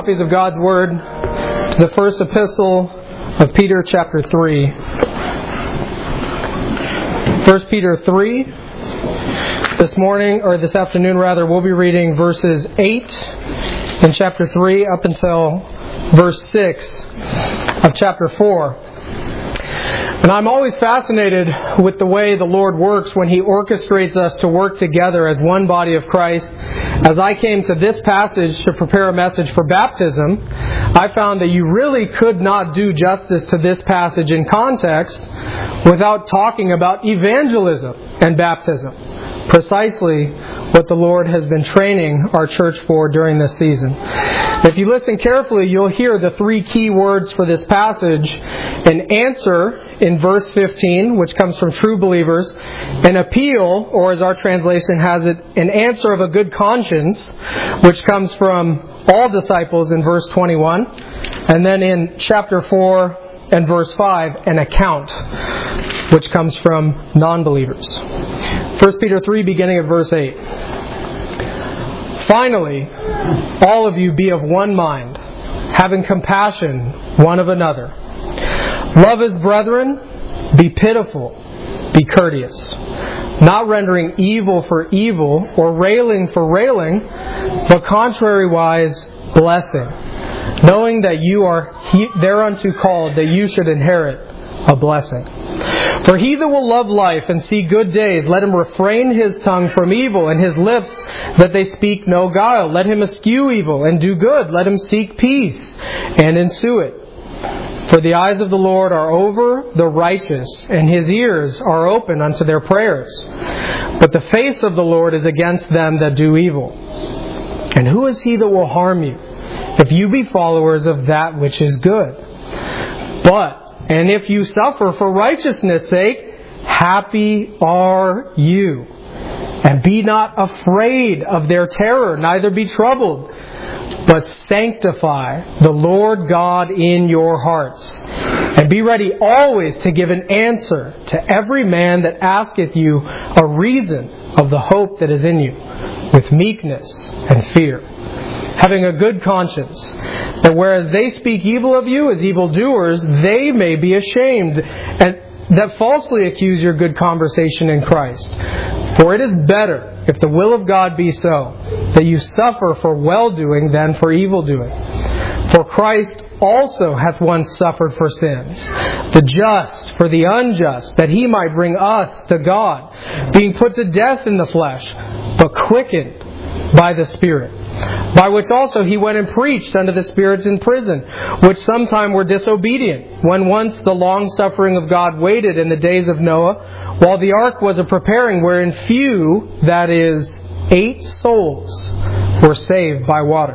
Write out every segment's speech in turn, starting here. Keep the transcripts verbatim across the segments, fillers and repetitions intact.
Copies of God's Word, the first epistle of Peter, chapter three. First Peter three. This morning, or this afternoon rather, we'll be reading verses eight in chapter three up until verse six of chapter four. And I'm always fascinated with the way the Lord works when He orchestrates us to work together as one body of Christ. As I came to this passage to prepare a message for baptism, I found that you really could not do justice to this passage in context without talking about evangelism and baptism. Precisely what the Lord has been training our church for during this season. If you listen carefully, you'll hear the three key words for this passage: an answer in verse fifteen, which comes from true believers, an appeal, or as our translation has it, an answer of a good conscience, which comes from all disciples in verse twenty-one, and then in chapter four and verse five, an account, which comes from non-believers. First Peter three, beginning at verse eight. Finally, all of you be of one mind, having compassion one of another. Love as brethren, be pitiful, be courteous, not rendering evil for evil or railing for railing, but contrariwise blessing, knowing that you are thereunto called, that you should inherit a blessing. For he that will love life and see good days, let him refrain his tongue from evil, and his lips that they speak no guile. Let him eschew evil and do good. Let him seek peace and ensue it. For the eyes of the Lord are over the righteous, and His ears are open unto their prayers. But the face of the Lord is against them that do evil. And who is he that will harm you, if you be followers of that which is good? But, and if you suffer for righteousness' sake, happy are you. And be not afraid of their terror, neither be troubled, but sanctify the Lord God in your hearts. And be ready always to give an answer to every man that asketh you a reason of the hope that is in you, with meekness and fear, having a good conscience, that whereas they speak evil of you as evildoers, they may be ashamed, and that falsely accuse your good conversation in Christ. For it is better, if the will of God be so, that you suffer for well-doing than for evil-doing. For Christ also hath once suffered for sins, the just for the unjust, that He might bring us to God, being put to death in the flesh, but quickened by the Spirit. By which also He went and preached unto the spirits in prison, which sometime were disobedient, when once the long suffering of God waited in the days of Noah, while the ark was a preparing, wherein few, that is, eight souls, were saved by water.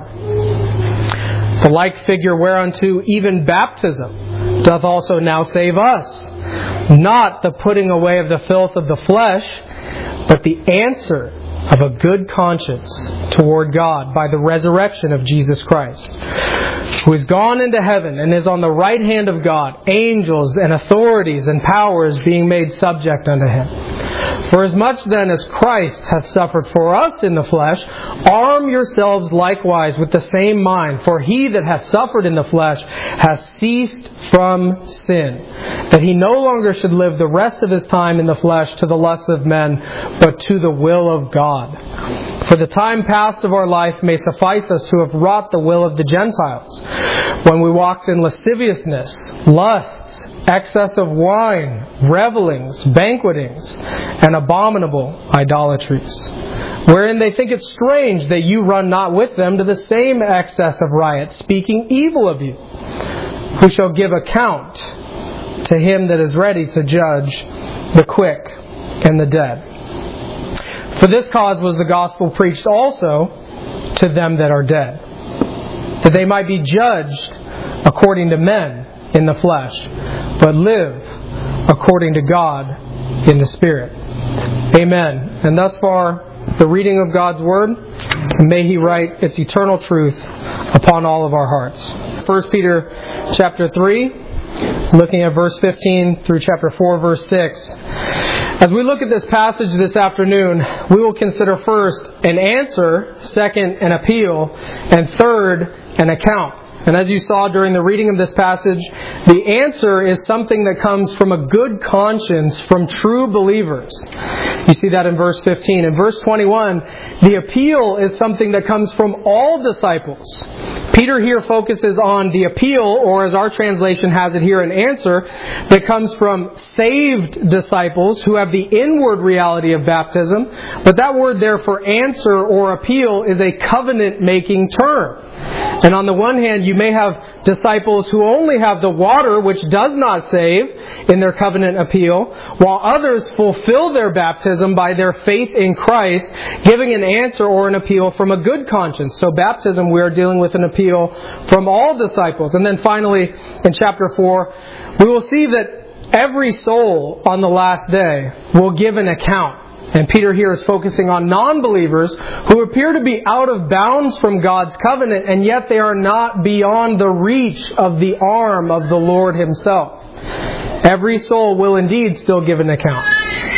The like figure whereunto even baptism doth also now save us, not the putting away of the filth of the flesh, but the answer of a good conscience toward God by the resurrection of Jesus Christ, who is gone into heaven and is on the right hand of God, angels and authorities and powers being made subject unto Him. For as much then as Christ hath suffered for us in the flesh, arm yourselves likewise with the same mind. For he that hath suffered in the flesh hath ceased from sin, that he no longer should live the rest of his time in the flesh to the lusts of men, but to the will of God. For the time past of our life may suffice us to have wrought the will of the Gentiles, when we walked in lasciviousness, lusts, excess of wine, revellings, banquetings, and abominable idolatries, wherein they think it strange that you run not with them to the same excess of riot, speaking evil of you, who shall give account to Him that is ready to judge the quick and the dead. For this cause was the gospel preached also to them that are dead, that they might be judged according to men in the flesh, but live according to God in the Spirit. Amen. And thus far, the reading of God's Word, and may He write its eternal truth upon all of our hearts. First Peter chapter three, looking at verse fifteen through chapter four, verse six. As we look at this passage this afternoon, we will consider first an answer, second an appeal, and third an account. And as you saw during the reading of this passage, the answer is something that comes from a good conscience from true believers. You see that in verse fifteen. In verse twenty-one, the appeal is something that comes from all disciples. Peter here focuses on the appeal, or as our translation has it here, an answer that comes from saved disciples who have the inward reality of baptism. But that word there for answer or appeal is a covenant-making term. And on the one hand, you may have disciples who only have the water, which does not save, in their covenant appeal, while others fulfill their baptism by their faith in Christ, giving an answer or an appeal from a good conscience. So baptism, we are dealing with an appeal from all disciples. And then finally, in chapter four, we will see that every soul on the last day will give an account. And Peter here is focusing on non-believers who appear to be out of bounds from God's covenant, and yet they are not beyond the reach of the arm of the Lord Himself. Every soul will indeed still give an account.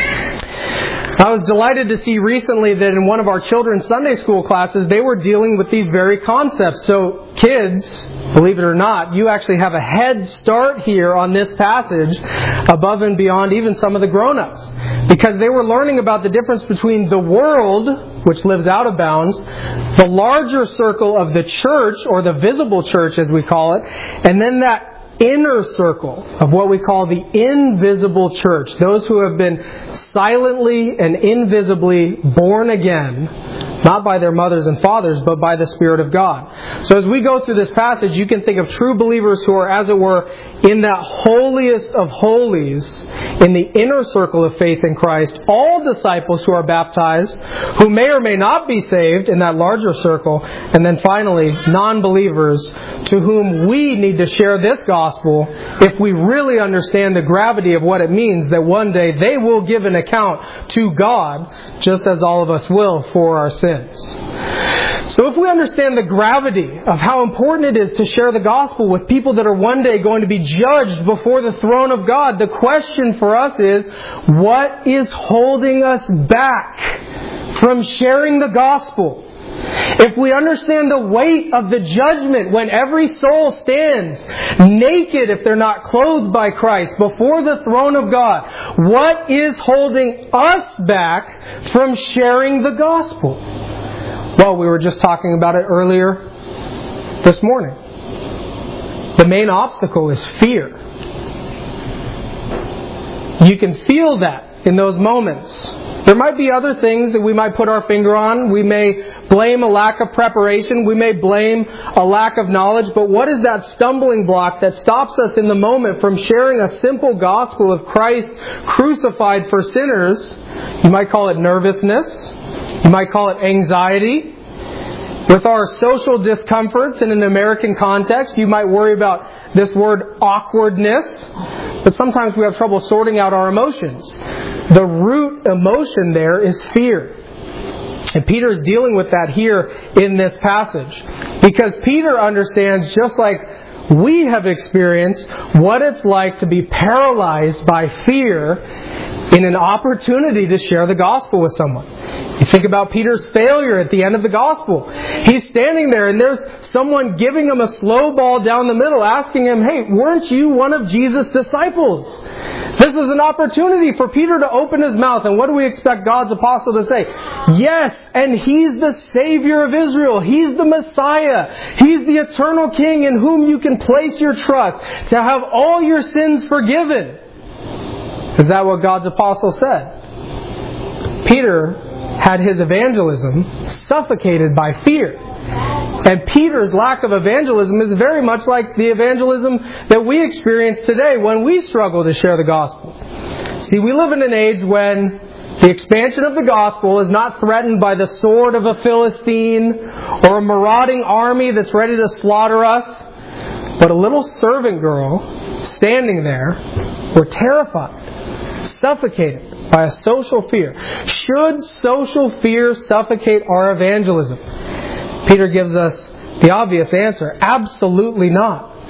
I was delighted to see recently that in one of our children's Sunday school classes, they were dealing with these very concepts. So kids, believe it or not, you actually have a head start here on this passage above and beyond even some of the grown-ups. Because they were learning about the difference between the world, which lives out of bounds, the larger circle of the church, or the visible church as we call it, and then that inner circle of what we call the invisible church. Those who have been silently and invisibly born again, not by their mothers and fathers, but by the Spirit of God. So as we go through this passage, you can think of true believers who are, as it were, in that holiest of holies, in the inner circle of faith in Christ. All disciples who are baptized, who may or may not be saved in that larger circle. And then finally, non-believers to whom we need to share this gospel if we really understand the gravity of what it means that one day they will give an account to God, just as all of us will for our sins. So if we understand the gravity of how important it is to share the gospel with people that are one day going to be judged before the throne of God, the question for us is, what is holding us back from sharing the gospel? If we understand the weight of the judgment when every soul stands naked, if they're not clothed by Christ, before the throne of God, what is holding us back from sharing the gospel? Well, we were just talking about it earlier this morning. The main obstacle is fear. You can feel that in those moments. There might be other things that we might put our finger on. We may blame a lack of preparation. We may blame a lack of knowledge. But what is that stumbling block that stops us in the moment from sharing a simple gospel of Christ crucified for sinners? You might call it nervousness. You might call it anxiety. With our social discomforts in an American context, you might worry about this word awkwardness. But sometimes we have trouble sorting out our emotions. The root emotion there is fear. And Peter is dealing with that here in this passage. Because Peter understands, just like we have experienced, what it's like to be paralyzed by fear in an opportunity to share the gospel with someone. You think about Peter's failure at the end of the gospel. He's standing there and there's someone giving him a slow ball down the middle, asking him, hey, weren't you one of Jesus' disciples? This is an opportunity for Peter to open his mouth. And what do we expect God's apostle to say? Yes, and He's the Savior of Israel. He's the Messiah. He's the eternal King in whom you can place your trust to have all your sins forgiven. Is that what God's apostle said? Peter had his evangelism suffocated by fear. And Peter's lack of evangelism is very much like the evangelism that we experience today when we struggle to share the gospel. See, we live in an age when the expansion of the gospel is not threatened by the sword of a Philistine or a marauding army that's ready to slaughter us, but a little servant girl standing there, we're terrified, suffocated by a social fear. Should social fear suffocate our evangelism? Peter gives us the obvious answer. Absolutely not.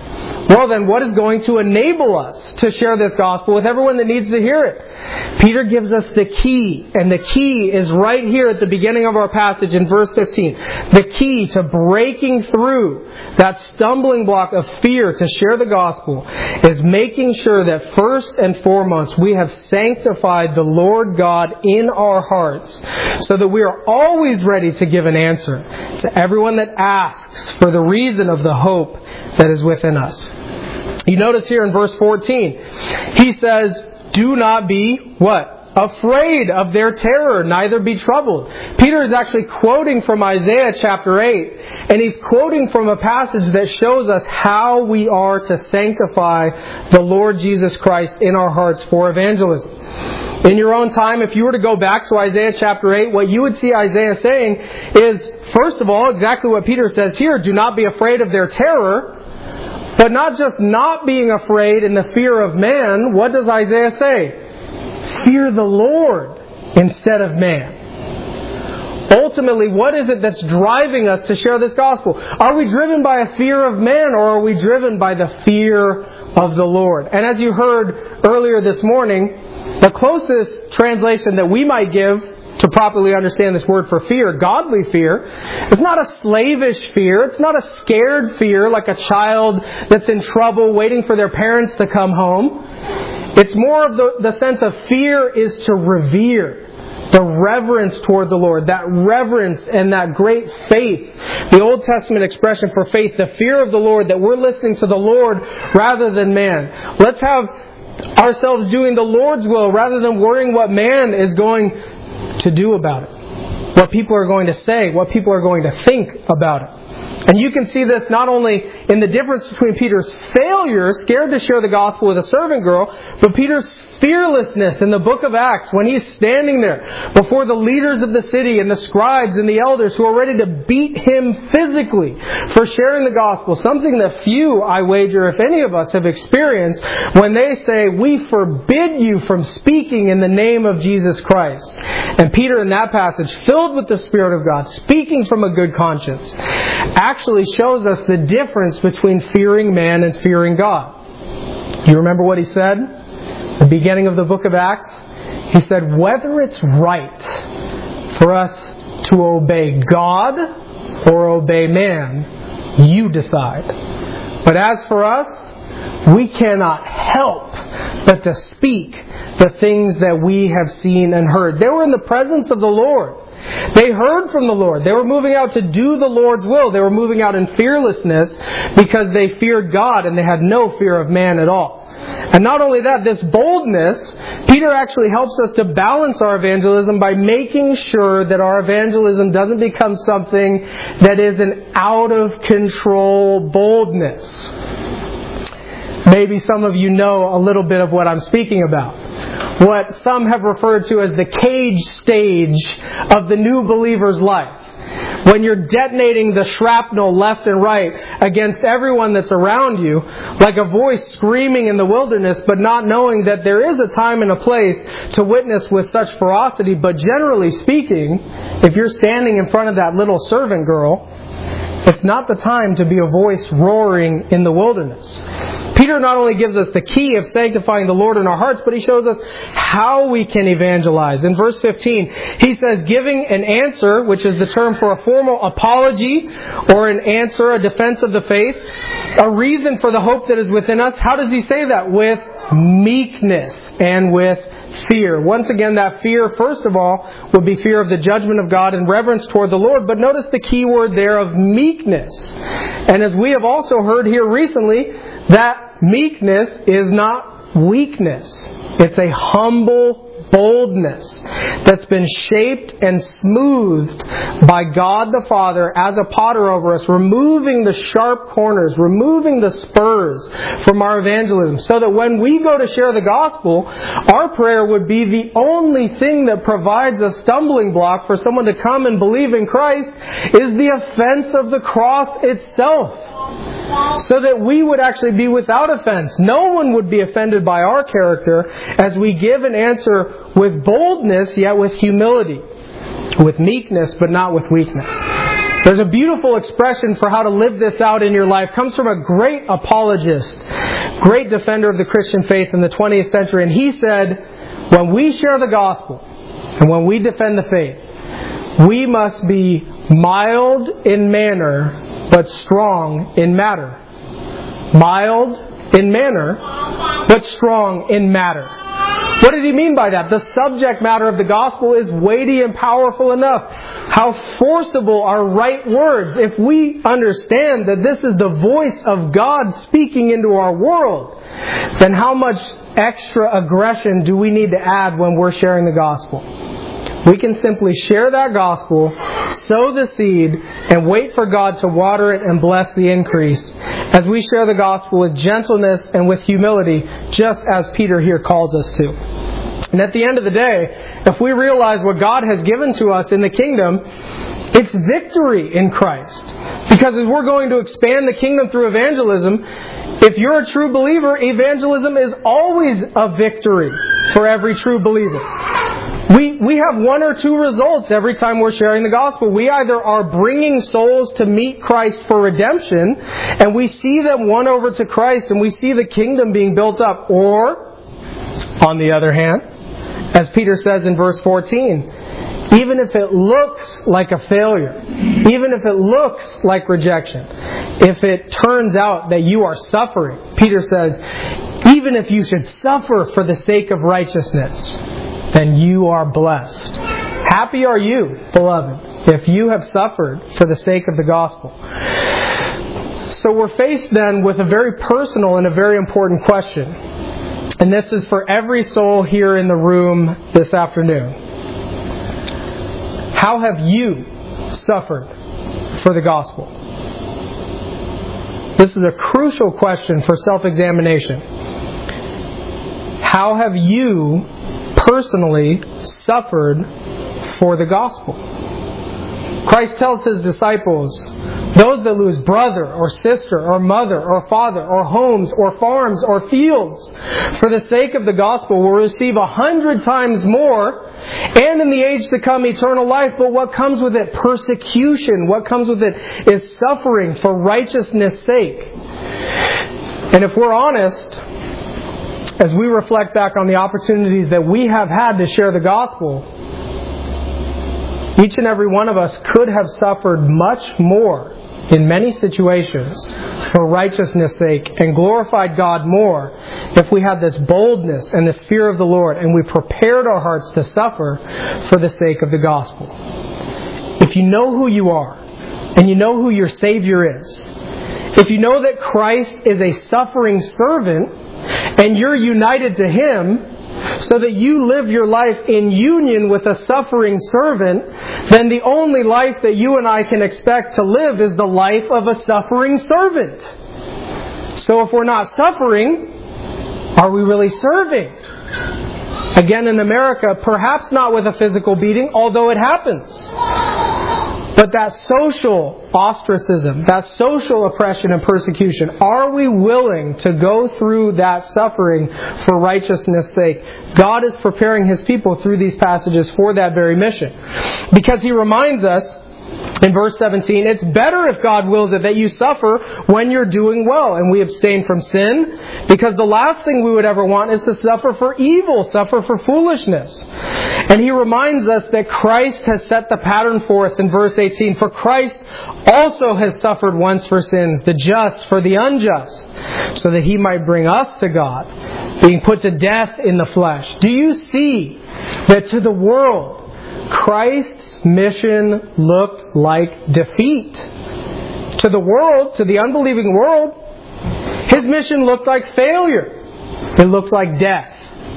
Well then, what is going to enable us to share this gospel with everyone that needs to hear it? Peter gives us the key, and the key is right here at the beginning of our passage in verse fifteen. The key to breaking through that stumbling block of fear to share the gospel is making sure that first and foremost we have sanctified the Lord God in our hearts so that we are always ready to give an answer to everyone that asks for the reason of the hope that is within us. You notice here in verse fourteen, he says, do not be, what? Afraid of their terror, neither be troubled. Peter is actually quoting from Isaiah chapter eight, and he's quoting from a passage that shows us how we are to sanctify the Lord Jesus Christ in our hearts for evangelism. In your own time, if you were to go back to Isaiah chapter eight, what you would see Isaiah saying is, first of all, exactly what Peter says here, do not be afraid of their terror. But not just not being afraid in the fear of man, what does Isaiah say? Fear the Lord instead of man. Ultimately, what is it that's driving us to share this gospel? Are we driven by a fear of man, or are we driven by the fear of the Lord? And as you heard earlier this morning, the closest translation that we might give to properly understand this word for fear, godly fear, it's not a slavish fear. It's not a scared fear like a child that's in trouble waiting for their parents to come home. It's more of the, the sense of fear is to revere. The reverence toward the Lord, that reverence and that great faith. The Old Testament expression for faith, the fear of the Lord, that we're listening to the Lord rather than man. Let's have ourselves doing the Lord's will rather than worrying what man is going to do about it, what people are going to say, what people are going to think about it. And you can see this not only in the difference between Peter's failure, scared to share the gospel with a servant girl, but Peter's fearlessness in the book of Acts when he's standing there before the leaders of the city and the scribes and the elders who are ready to beat him physically for sharing the gospel. Something that few, I wager, if any of us have experienced when they say, we forbid you from speaking in the name of Jesus Christ. And Peter in that passage, filled with the Spirit of God, speaking from a good conscience, actually shows us the difference between fearing man and fearing God. You remember what he said? The beginning of the book of Acts, he said, whether it's right for us to obey God or obey man, you decide. But as for us, we cannot help but to speak the things that we have seen and heard. They were in the presence of the Lord. They heard from the Lord. They were moving out to do the Lord's will. They were moving out in fearlessness because they feared God and they had no fear of man at all. And not only that, this boldness, Peter actually helps us to balance our evangelism by making sure that our evangelism doesn't become something that is an out-of-control boldness. Maybe some of you know a little bit of what I'm speaking about. What some have referred to as the cage stage of the new believer's life. When you're detonating the shrapnel left and right against everyone that's around you, like a voice screaming in the wilderness, but not knowing that there is a time and a place to witness with such ferocity. But generally speaking, if you're standing in front of that little servant girl, it's not the time to be a voice roaring in the wilderness. Peter not only gives us the key of sanctifying the Lord in our hearts, but he shows us how we can evangelize. In verse fifteen, he says, giving an answer, which is the term for a formal apology or an answer, a defense of the faith, a reason for the hope that is within us. How does he say that? With meekness and with fear. Once again, that fear, first of all, would be fear of the judgment of God and reverence toward the Lord. But notice the key word there of meekness. And as we have also heard here recently, that meekness is not weakness. It's a humble boldness that's been shaped and smoothed by God the Father as a potter over us, removing the sharp corners, removing the spurs from our evangelism, so that when we go to share the gospel, our prayer would be the only thing that provides a stumbling block for someone to come and believe in Christ is the offense of the cross itself. So that we would actually be without offense. No one would be offended by our character as we give an answer with boldness, yet with humility. With meekness, but not with weakness. There's a beautiful expression for how to live this out in your life. It comes from a great apologist, great defender of the Christian faith in the twentieth century. And he said, when we share the gospel and when we defend the faith, we must be mild in manner, but strong in matter. Mild in manner, but strong in matter. What did he mean by that? The subject matter of the gospel is weighty and powerful enough. How forcible are right words if we understand that this is the voice of God speaking into our world. Then how much extra aggression do we need to add when we're sharing the gospel? We can simply share that gospel, sow the seed, and wait for God to water it and bless the increase as we share the gospel with gentleness and with humility, just as Peter here calls us to. And at the end of the day, if we realize what God has given to us in the kingdom, it's victory in Christ. Because as we're going to expand the kingdom through evangelism, if you're a true believer, evangelism is always a victory for every true believer. We we have one or two results every time we're sharing the gospel. We either are bringing souls to meet Christ for redemption, and we see them won over to Christ, and we see the kingdom being built up. Or, on the other hand, as Peter says in verse fourteen, even if it looks like a failure, even if it looks like rejection, if it turns out that you are suffering, Peter says, even if you should suffer for the sake of righteousness, then you are blessed. Happy are you, beloved, if you have suffered for the sake of the gospel. So we're faced then with a very personal and a very important question. And this is for every soul here in the room this afternoon. How have you suffered for the gospel? This is a crucial question for self-examination. How have you personally suffered for the gospel? Christ tells His disciples, those that lose brother or sister or mother or father or homes or farms or fields for the sake of the gospel will receive a hundred times more, and in the age to come eternal life. But what comes with it? Persecution. What comes with it is suffering for righteousness' sake. And if we're honest, as we reflect back on the opportunities that we have had to share the gospel, each and every one of us could have suffered much more in many situations for righteousness' sake and glorified God more if we had this boldness and this fear of the Lord and we prepared our hearts to suffer for the sake of the gospel. If you know who you are and you know who your Savior is, if you know that Christ is a suffering servant and you're united to Him, so that you live your life in union with a suffering servant, then the only life that you and I can expect to live is the life of a suffering servant. So if we're not suffering, are we really serving? Again, in America, perhaps not with a physical beating, although it happens. But that social ostracism, that social oppression and persecution, are we willing to go through that suffering for righteousness' sake? God is preparing His people through these passages for that very mission. Because He reminds us in verse seventeen, it's better if God wills it that you suffer when you're doing well and we abstain from sin, because the last thing we would ever want is to suffer for evil, suffer for foolishness. And He reminds us that Christ has set the pattern for us in verse eighteen. For Christ also has suffered once for sins, the just for the unjust, so that He might bring us to God, being put to death in the flesh. Do you see that to the world, Christ's mission looked like defeat? To the world, to the unbelieving world, His mission looked like failure. It looked like death.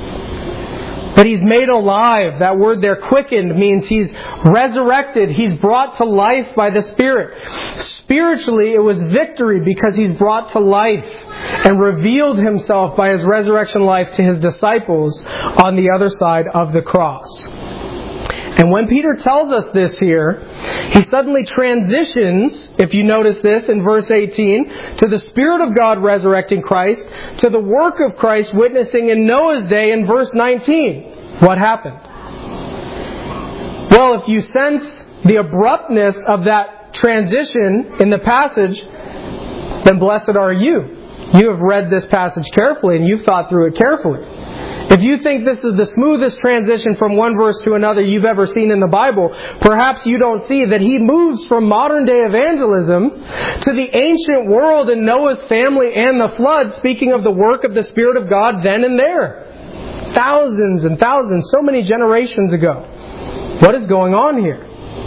But He's made alive. That word there, quickened, means He's resurrected. He's brought to life by the Spirit. Spiritually, it was victory because He's brought to life and revealed Himself by His resurrection life to His disciples on the other side of the cross. And when Peter tells us this here, he suddenly transitions, if you notice this in verse eighteen, to the Spirit of God resurrecting Christ, to the work of Christ witnessing in Noah's day in verse nineteen. What happened? Well, if you sense the abruptness of that that transition in the passage, then blessed are you. You have read this passage carefully and you've thought through it carefully. If you think this is the smoothest transition from one verse to another you've ever seen in the Bible, perhaps you don't see that he moves from modern day evangelism to the ancient world and Noah's family and the flood, speaking of the work of the Spirit of God then and there. Thousands and thousands, so many generations ago. What is going on here?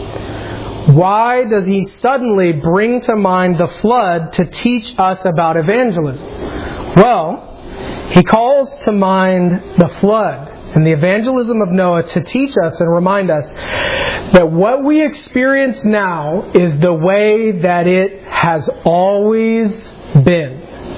Why does he suddenly bring to mind the flood to teach us about evangelism? Well, he calls to mind the flood and the evangelism of Noah to teach us and remind us that what we experience now is the way that it has always been.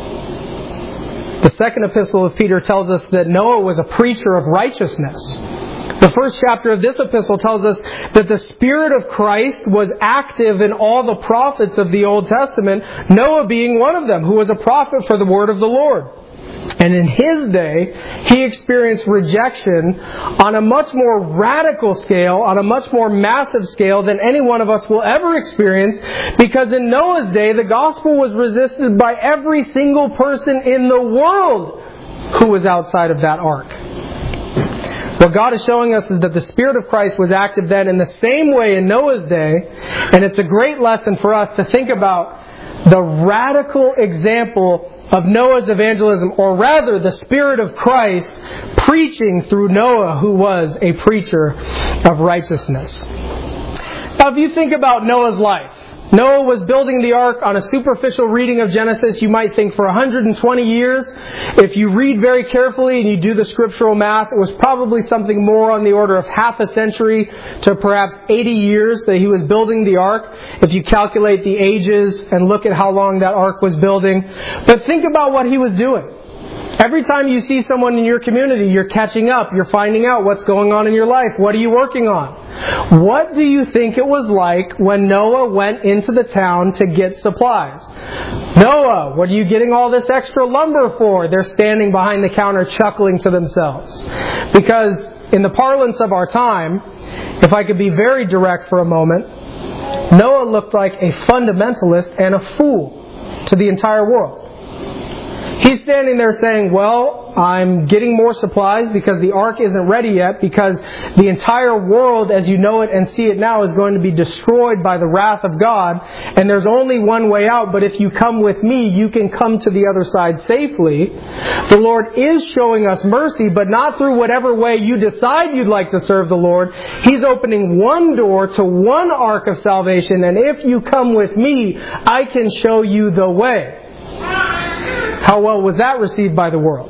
The second epistle of Peter tells us that Noah was a preacher of righteousness. The first chapter of this epistle tells us that the Spirit of Christ was active in all the prophets of the Old Testament, Noah being one of them, who was a prophet for the word of the Lord. And in his day, he experienced rejection on a much more radical scale, on a much more massive scale than any one of us will ever experience, because in Noah's day, the gospel was resisted by every single person in the world who was outside of that ark. What God is showing us is that the Spirit of Christ was active then in the same way in Noah's day, and it's a great lesson for us to think about the radical example of Noah's evangelism, or rather the Spirit of Christ preaching through Noah, who was a preacher of righteousness. Now, if you think about Noah's life, Noah was building the ark. On a superficial reading of Genesis, you might think for one hundred twenty years. If you read very carefully and you do the scriptural math, it was probably something more on the order of half a century to perhaps eighty years that he was building the ark, if you calculate the ages and look at how long that ark was building. But think about what he was doing. Every time you see someone in your community, you're catching up, you're finding out what's going on in your life. What are you working on? What do you think it was like when Noah went into the town to get supplies? Noah, what are you getting all this extra lumber for? They're standing behind the counter chuckling to themselves. Because in the parlance of our time, if I could be very direct for a moment, Noah looked like a fundamentalist and a fool to the entire world. He's standing there saying, well, I'm getting more supplies because the ark isn't ready yet, because the entire world as you know it and see it now is going to be destroyed by the wrath of God, and there's only one way out, but if you come with me, you can come to the other side safely. The Lord is showing us mercy, but not through whatever way you decide you'd like to serve the Lord. He's opening one door to one ark of salvation, and if you come with me, I can show you the way. How well was that received by the world?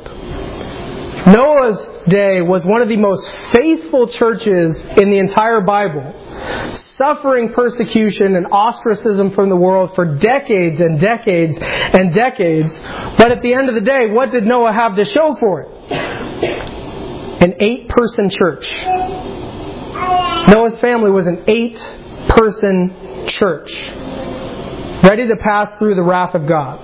Noah's day was one of the most faithful churches in the entire Bible, suffering persecution and ostracism from the world for decades and decades and decades. But at the end of the day, what did Noah have to show for it? An eight-person church. Noah's family was an eight-person church, ready to pass through the wrath of God.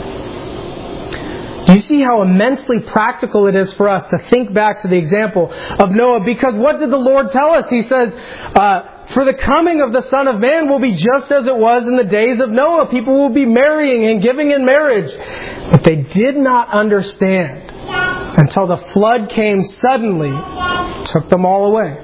Do you see how immensely practical it is for us to think back to the example of Noah? Because what did the Lord tell us? He says, uh, for the coming of the Son of Man will be just as it was in the days of Noah. People will be marrying and giving in marriage. But they did not understand until the flood came suddenly, took them all away.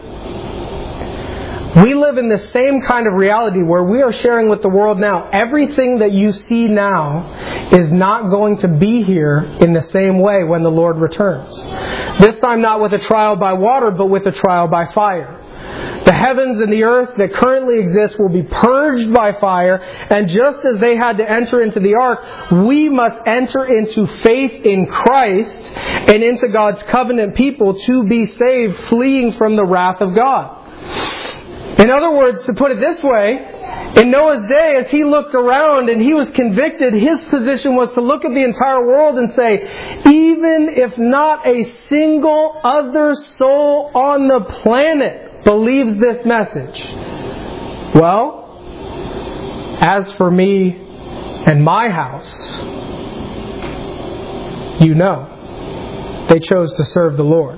We live in the same kind of reality where we are sharing with the world now. Everything that you see now is not going to be here in the same way when the Lord returns. This time not with a trial by water, but with a trial by fire. The heavens and the earth that currently exist will be purged by fire, and just as they had to enter into the ark, we must enter into faith in Christ and into God's covenant people to be saved, fleeing from the wrath of God. In other words, to put it this way, in Noah's day, as he looked around and he was convicted, his position was to look at the entire world and say, even if not a single other soul on the planet believes this message, well, as for me and my house, you know, they chose to serve the Lord.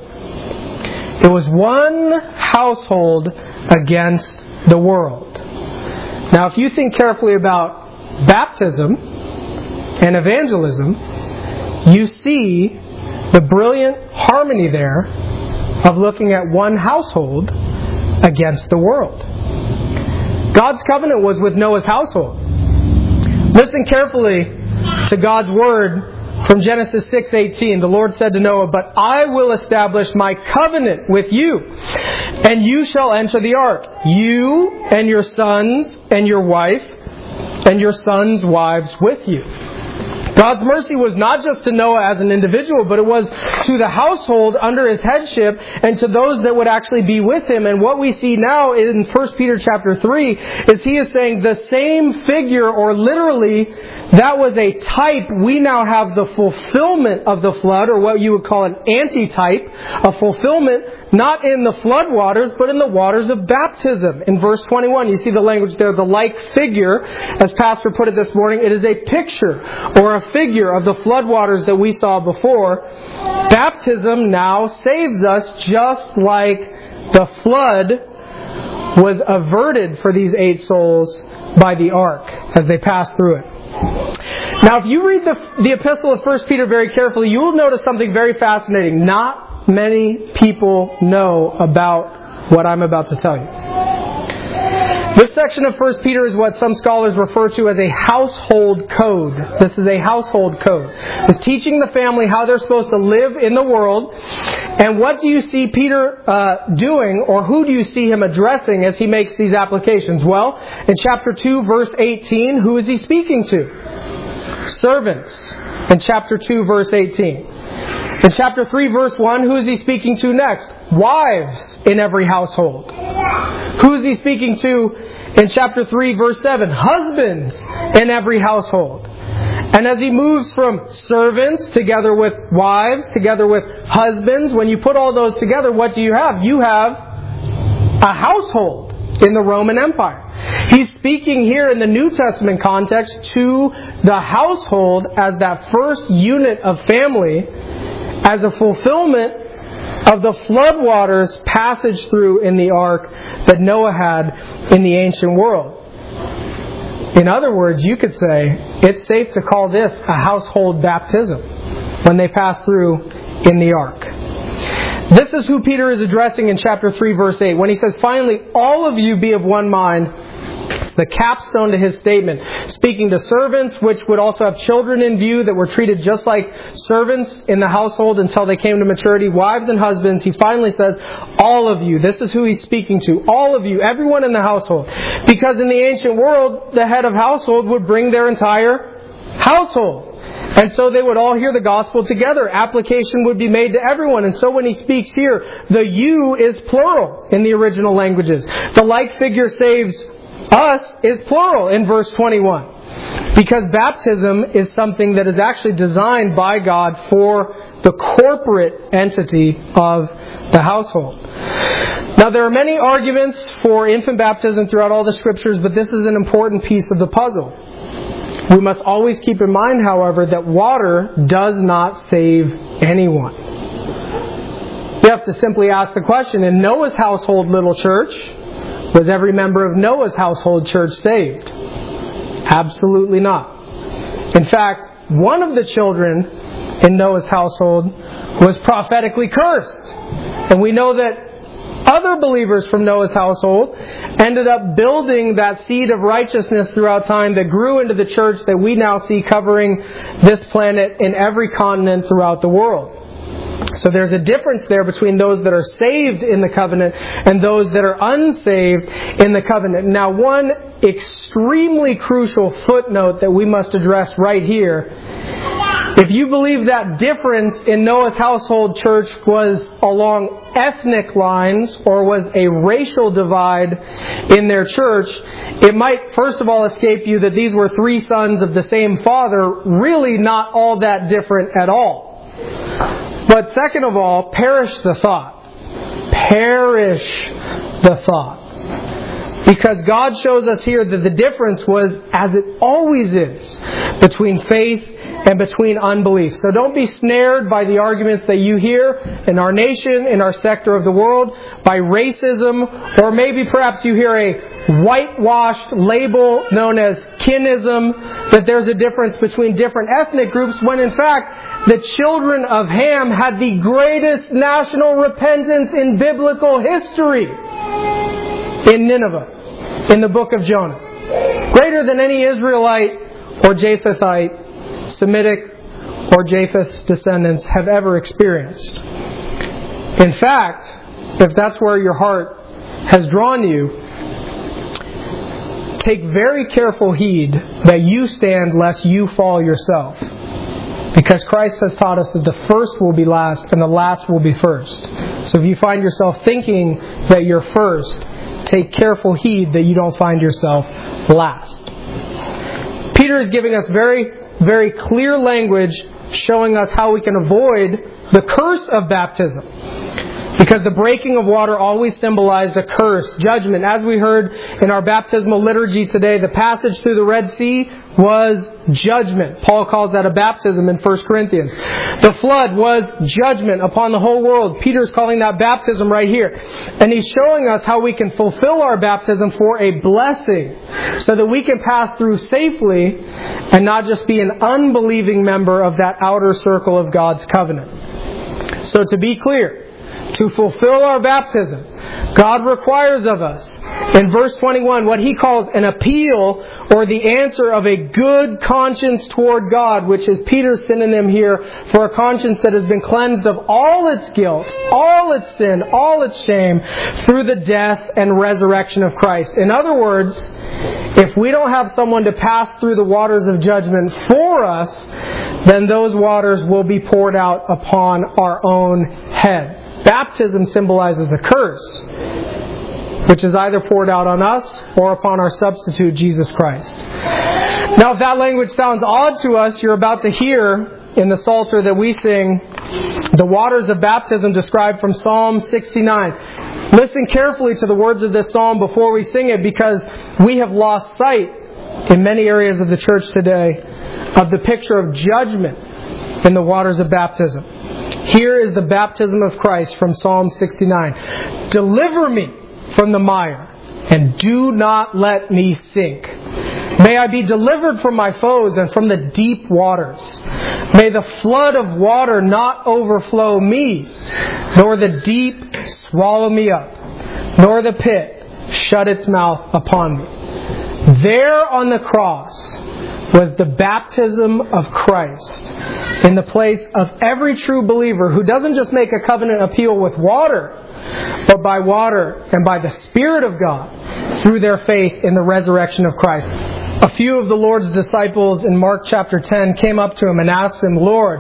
It was one household against the world. Now, if you think carefully about baptism and evangelism, you see the brilliant harmony there of looking at one household against the world. God's covenant was with Noah's household. Listen carefully to God's word from Genesis six eighteen. The Lord said to Noah, "But I will establish my covenant with you, and you shall enter the ark, you and your sons and your wife, and your sons' wives with you." God's mercy was not just to Noah as an individual, but it was to the household under his headship and to those that would actually be with him. And what we see now in First Peter chapter three is he is saying the same figure, or literally, that was a type. We now have the fulfillment of the flood, or what you would call an antitype, a fulfillment not in the flood waters, but in the waters of baptism. In verse twenty-one, you see the language there, the like figure, as Pastor put it this morning, it is a picture or a figure of the flood waters that we saw before. Baptism now saves us just like the flood was averted for these eight souls by the ark as they passed through it. Now, if you read the, the epistle of First Peter very carefully, you will notice something very fascinating. Not many people know about what I'm about to tell you. This section of First Peter is what some scholars refer to as a household code. This is a household code. It's teaching the family how they're supposed to live in the world. And what do you see Peter uh, doing, or who do you see him addressing as he makes these applications? Well, in chapter two, verse eighteen, who is he speaking to? Servants. In chapter two, verse eighteen. In chapter three, verse one, who is he speaking to next? Wives in every household. Who is he speaking to in chapter three, verse seven? Husbands in every household. And as he moves from servants together with wives, together with husbands, when you put all those together, what do you have? You have a household in the Roman Empire. He's speaking here in the New Testament context to the household as that first unit of family, as a fulfillment of the floodwaters passage through in the ark that Noah had in the ancient world. In other words, you could say it's safe to call this a household baptism when they pass through in the ark. This is who Peter is addressing in chapter three, verse eight, when he says, "Finally, all of you be of one mind." The capstone to his statement, speaking to servants, which would also have children in view that were treated just like servants in the household until they came to maturity, wives and husbands. He finally says, all of you. This is who he's speaking to. All of you, everyone in the household. Because in the ancient world, the head of household would bring their entire household. And so they would all hear the gospel together. Application would be made to everyone. And so when he speaks here, the you is plural in the original languages. The like figure saves us is plural in verse twenty-one. Because baptism is something that is actually designed by God for the corporate entity of the household. Now, there are many arguments for infant baptism throughout all the scriptures, but this is an important piece of the puzzle. We must always keep in mind, however, that water does not save anyone. You have to simply ask the question, in Noah's household little church, was every member of Noah's household church saved? Absolutely not. In fact, one of the children in Noah's household was prophetically cursed. And we know that other believers from Noah's household ended up building that seed of righteousness throughout time that grew into the church that we now see covering this planet in every continent throughout the world. So there's a difference there between those that are saved in the covenant and those that are unsaved in the covenant. Now, one extremely crucial footnote that we must address right here. If you believe that difference in Noah's household church was along ethnic lines or was a racial divide in their church, it might first of all escape you that these were three sons of the same father, really not all that different at all. But second of all, perish the thought. Perish the thought. Because God shows us here that the difference was, as it always is, between faith and between unbelief. So don't be snared by the arguments that you hear in our nation, in our sector of the world, by racism, or maybe perhaps you hear a whitewashed label known as kinism, that there's a difference between different ethnic groups, when in fact the children of Ham had the greatest national repentance in biblical history in Nineveh, in the book of Jonah. Greater than any Israelite or Japhethite, Semitic or Japheth's descendants have ever experienced. In fact, if that's where your heart has drawn you, take very careful heed that you stand lest you fall yourself. Because Christ has taught us that the first will be last and the last will be first. So if you find yourself thinking that you're first, take careful heed that you don't find yourself last. Peter is giving us very, very clear language showing us how we can avoid the curse of baptism. Because the breaking of water always symbolized a curse, judgment. As we heard in our baptismal liturgy today, the passage through the Red Sea was judgment. Paul calls that a baptism in First Corinthians. The flood was judgment upon the whole world. Peter's calling that baptism right here. And he's showing us how we can fulfill our baptism for a blessing, so that we can pass through safely and not just be an unbelieving member of that outer circle of God's covenant. So to be clear, to fulfill our baptism, God requires of us, in verse twenty-one, what he calls an appeal or the answer of a good conscience toward God, which is Peter's synonym here for a conscience that has been cleansed of all its guilt, all its sin, all its shame through the death and resurrection of Christ. In other words, if we don't have someone to pass through the waters of judgment for us, then those waters will be poured out upon our own head. Baptism symbolizes a curse, which is either poured out on us or upon our substitute, Jesus Christ. Now, if that language sounds odd to us, you're about to hear in the Psalter that we sing the waters of baptism described from Psalm sixty-nine. Listen carefully to the words of this psalm before we sing it, because we have lost sight in many areas of the church today of the picture of judgment in the waters of baptism. Here is the baptism of Christ from Psalm sixty-nine. Deliver me from the mire, and do not let me sink. May I be delivered from my foes and from the deep waters. May the flood of water not overflow me, nor the deep swallow me up, nor the pit shut its mouth upon me. There on the cross was the baptism of Christ in the place of every true believer who doesn't just make a covenant appeal with water, but by water and by the Spirit of God through their faith in the resurrection of Christ. A few of the Lord's disciples in Mark chapter ten came up to him and asked him, "Lord,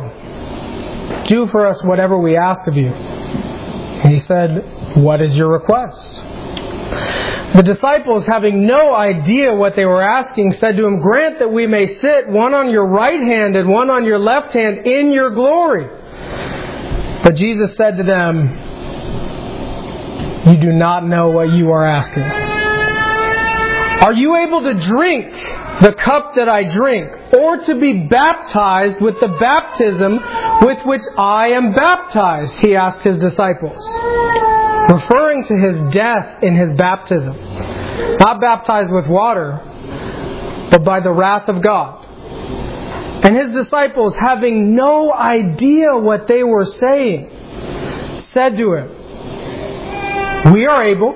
do for us whatever we ask of you." And he said, "What is your request?" The disciples, having no idea what they were asking, said to him, "Grant that we may sit, one on your right hand and one on your left hand, in your glory." But Jesus said to them, "You do not know what you are asking. Are you able to drink the cup that I drink, or to be baptized with the baptism with which I am baptized?" He asked his disciples, referring to his death in his baptism. Not baptized with water, but by the wrath of God. And his disciples, having no idea what they were saying, said to him, "We are able.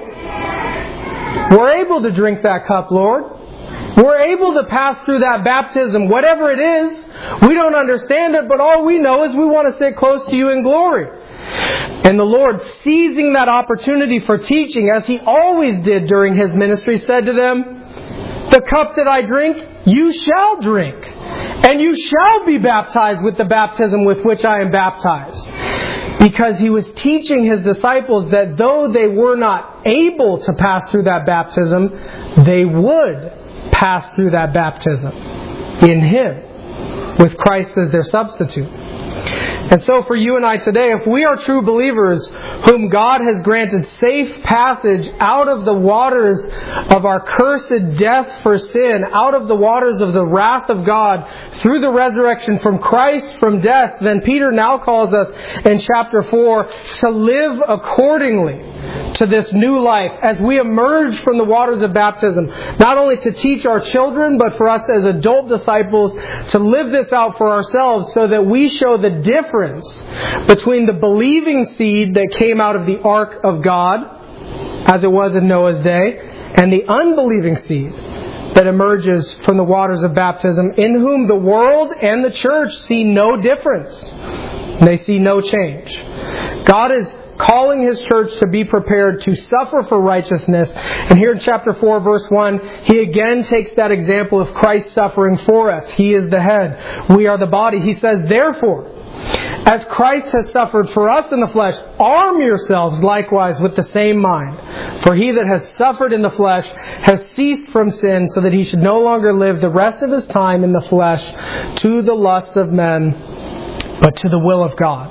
We're able to drink that cup, Lord. We're able to pass through that baptism, whatever it is. We don't understand it, but all we know is we want to sit close to you in glory." And the Lord, seizing that opportunity for teaching, as he always did during his ministry, said to them, "The cup that I drink, you shall drink, and you shall be baptized with the baptism with which I am baptized." Because he was teaching his disciples that though they were not able to pass through that baptism, they would pass through that baptism in him, with Christ as their substitute. And so for you and I today, if we are true believers whom God has granted safe passage out of the waters of our cursed death for sin, out of the waters of the wrath of God, through the resurrection from Christ from death, then Peter now calls us in chapter four to live accordingly to this new life as we emerge from the waters of baptism. Not only to teach our children, but for us as adult disciples to live this out for ourselves so that we show the difference between the believing seed that came out of the ark of God, as it was in Noah's day, and the unbelieving seed that emerges from the waters of baptism, in whom the world and the church see no difference. They see no change. God is calling His church to be prepared to suffer for righteousness. And here in chapter four, verse one, He again takes that example of Christ suffering for us. He is the head. We are the body. He says, therefore, as Christ has suffered for us in the flesh, arm yourselves likewise with the same mind. For he that has suffered in the flesh has ceased from sin, so that he should no longer live the rest of his time in the flesh to the lusts of men, but to the will of God.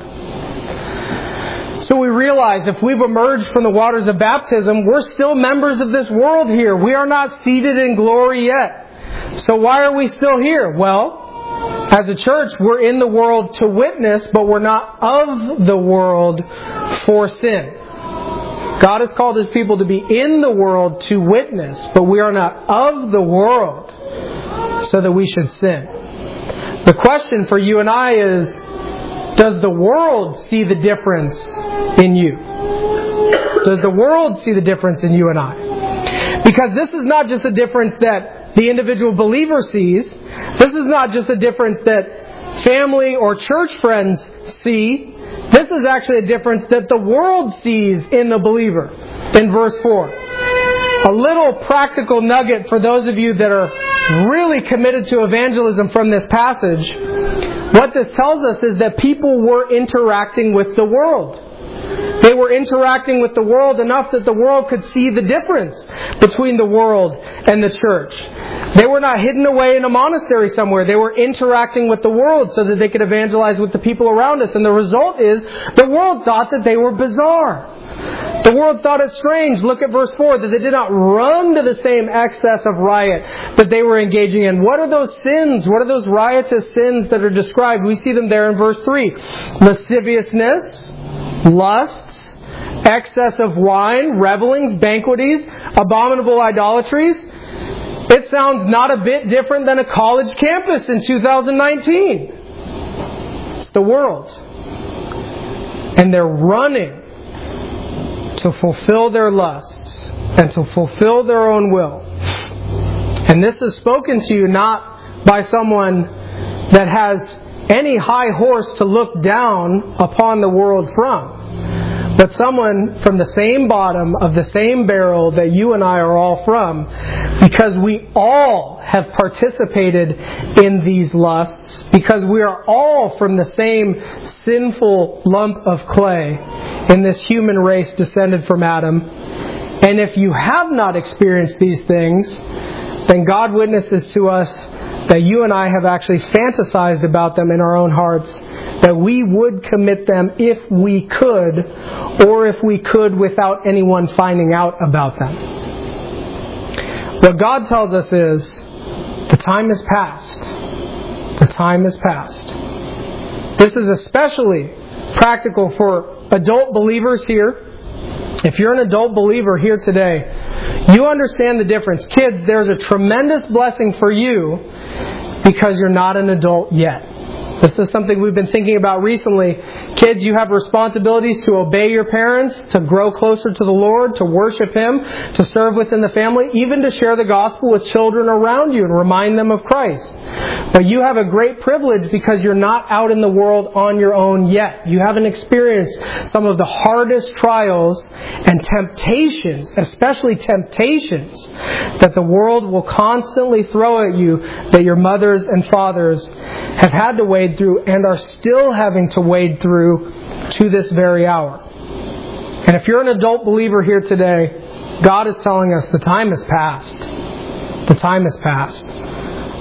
So we realize if we've emerged from the waters of baptism, we're still members of this world here. We are not seated in glory yet. So why are we still here? Well, as a church, we're in the world to witness, but we're not of the world for sin. God has called His people to be in the world to witness, but we are not of the world so that we should sin. The question for you and I is, does the world see the difference in you? Does the world see the difference in you and I? Because this is not just a difference that the individual believer sees. This is not just a difference that family or church friends see. This is actually a difference that the world sees in the believer. In verse four. A little practical nugget for those of you that are really committed to evangelism from this passage. What this tells us is that people were interacting with the world. They were interacting with the world enough that the world could see the difference between the world and the church. They were not hidden away in a monastery somewhere. They were interacting with the world so that they could evangelize with the people around us. And the result is the world thought that they were bizarre. The world thought it strange. Look at verse four, that they did not run to the same excess of riot that they were engaging in. What are those sins? What are those riotous sins that are described? We see them there in verse three. Lasciviousness, lusts, excess of wine, revelings, banqueties, abominable idolatries. It sounds not a bit different than a college campus in two thousand nineteen. It's the world. And they're running to fulfill their lusts and to fulfill their own will. And this is spoken to you not by someone that has any high horse to look down upon the world from, but someone from the same bottom of the same barrel that you and I are all from, because we all have participated in these lusts, because we are all from the same sinful lump of clay in this human race descended from Adam. And if you have not experienced these things, then God witnesses to us that you and I have actually fantasized about them in our own hearts, that we would commit them if we could, or if we could without anyone finding out about them. What God tells us is, the time is past. The time is past. This is especially practical for adult believers here. If you're an adult believer here today, you understand the difference. Kids, there's a tremendous blessing for you because you're not an adult yet. This is something we've been thinking about recently. Kids, you have responsibilities to obey your parents, to grow closer to the Lord, to worship Him, to serve within the family, even to share the gospel with children around you and remind them of Christ. But you have a great privilege because you're not out in the world on your own yet. You haven't experienced some of the hardest trials and temptations, especially temptations, that the world will constantly throw at you, that your mothers and fathers have had to wade through and are still having to wade through to this very hour. And if you're an adult believer here today, God is telling us the time is past. The time is past.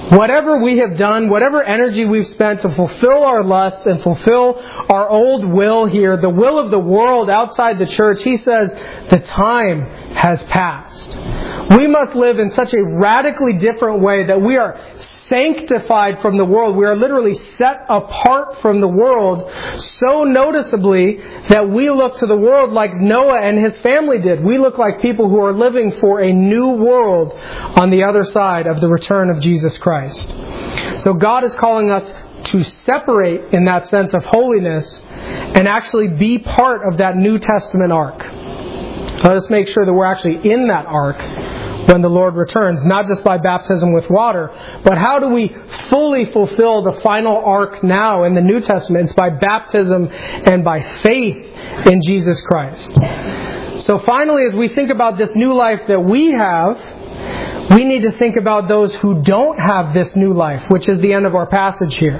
Whatever we have done, whatever energy we've spent to fulfill our lusts and fulfill our old will here, the will of the world outside the church, he says the time has passed. We must live in such a radically different way that we are sanctified from the world. We are literally set apart from the world so noticeably that we look to the world like Noah and his family did. We look like people who are living for a new world on the other side of the return of Jesus Christ. So God is calling us to separate in that sense of holiness and actually be part of that New Testament ark. Let us make sure that we're actually in that ark when the Lord returns, not just by baptism with water, but how do we fully fulfill the final ark now in the New Testament? It's by baptism and by faith in Jesus Christ. So finally, as we think about this new life that we have, we need to think about those who don't have this new life, which is the end of our passage here.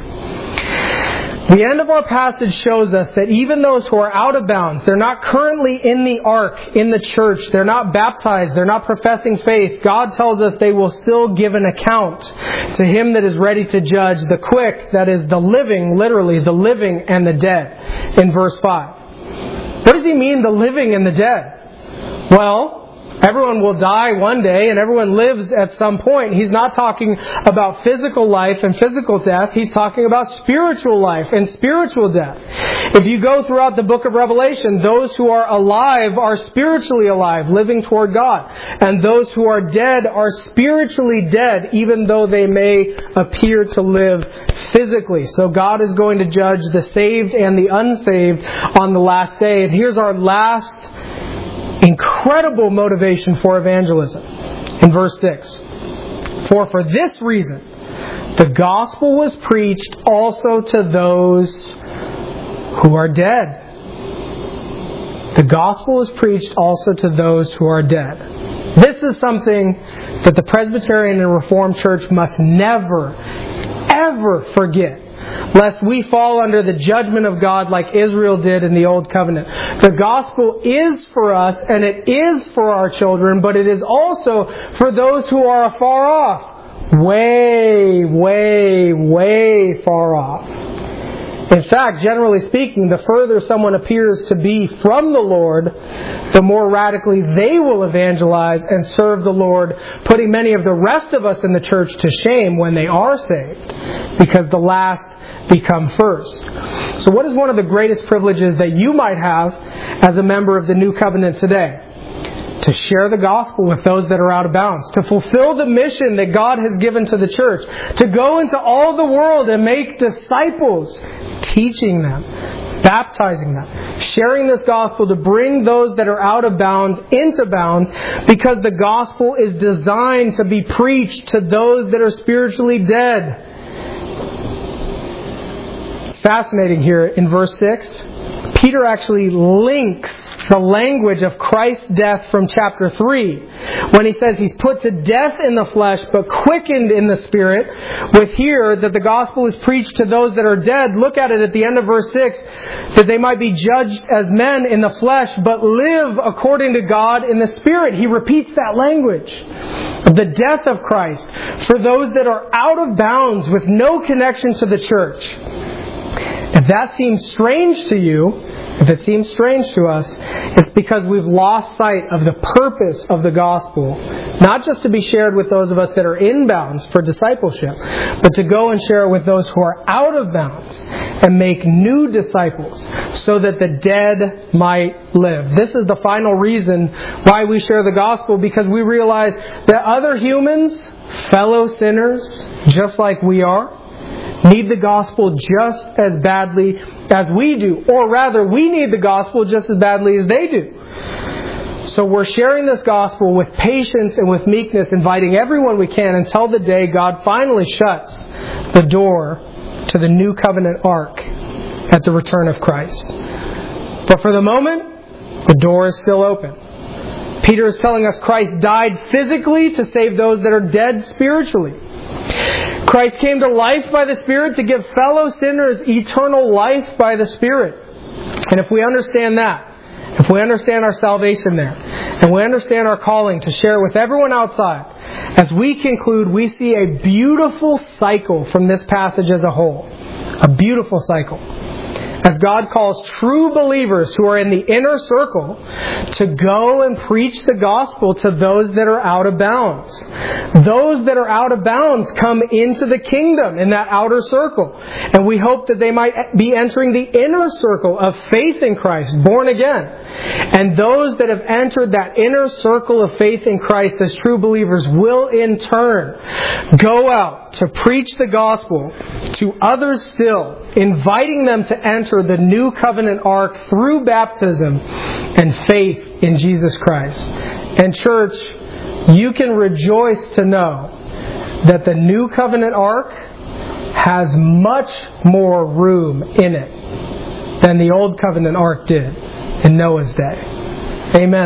The end of our passage shows us that even those who are out of bounds, they're not currently in the ark, in the church, they're not baptized, they're not professing faith, God tells us they will still give an account to Him that is ready to judge the quick, that is the living, literally, the living and the dead, in verse five. What does He mean, the living and the dead? Well, everyone will die one day and everyone lives at some point. He's not talking about physical life and physical death. He's talking about spiritual life and spiritual death. If you go throughout the book of Revelation, those who are alive are spiritually alive, living toward God. And those who are dead are spiritually dead, even though they may appear to live physically. So God is going to judge the saved and the unsaved on the last day. And here's our last incredible motivation for evangelism. In verse six. For for this reason, the gospel was preached also to those who are dead. The gospel is preached also to those who are dead. This is something that the Presbyterian and Reformed Church must never, ever forget, lest we fall under the judgment of God like Israel did in the Old Covenant. The gospel is for us and it is for our children, but it is also for those who are afar off. Way, way, way far off. In fact, generally speaking, the further someone appears to be from the Lord, the more radically they will evangelize and serve the Lord, putting many of the rest of us in the church to shame when they are saved, because the last become first. So what is one of the greatest privileges that you might have as a member of the New Covenant today? To share the gospel with those that are out of bounds. To fulfill the mission that God has given to the church. To go into all the world and make disciples. Teaching them. Baptizing them. Sharing this gospel to bring those that are out of bounds into bounds. Because the gospel is designed to be preached to those that are spiritually dead. It's fascinating here in verse six. Peter actually links the language of Christ's death from chapter three, when he says He's put to death in the flesh but quickened in the spirit, with here that the gospel is preached to those that are dead. Look at it at the end of verse six, that they might be judged as men in the flesh but live according to God in the spirit. He repeats that language of the death of Christ for those that are out of bounds with no connection to the church. If that seems strange to you, if it seems strange to us, it's because we've lost sight of the purpose of the gospel. Not just to be shared with those of us that are in bounds for discipleship, but to go and share it with those who are out of bounds and make new disciples so that the dead might live. This is the final reason why we share the gospel, because we realize that other humans, fellow sinners, just like we are, need the gospel just as badly as we do. Or rather, we need the gospel just as badly as they do. So we're sharing this gospel with patience and with meekness, inviting everyone we can until the day God finally shuts the door to the new covenant ark at the return of Christ. But for the moment, the door is still open. Peter is telling us Christ died physically to save those that are dead spiritually. Christ came to life by the Spirit to give fellow sinners eternal life by the Spirit. And if we understand that, if we understand our salvation there, and we understand our calling to share it with everyone outside, as we conclude, we see a beautiful cycle from this passage as a whole. A beautiful cycle. As God calls true believers who are in the inner circle to go and preach the gospel to those that are out of bounds. Those that are out of bounds come into the kingdom in that outer circle. And we hope that they might be entering the inner circle of faith in Christ, born again. And those that have entered that inner circle of faith in Christ as true believers will in turn go out to preach the gospel to others still, inviting them to enter the new covenant ark through baptism and faith in Jesus Christ. And church, you can rejoice to know that the new covenant ark has much more room in it than the old covenant ark did in Noah's day. Amen.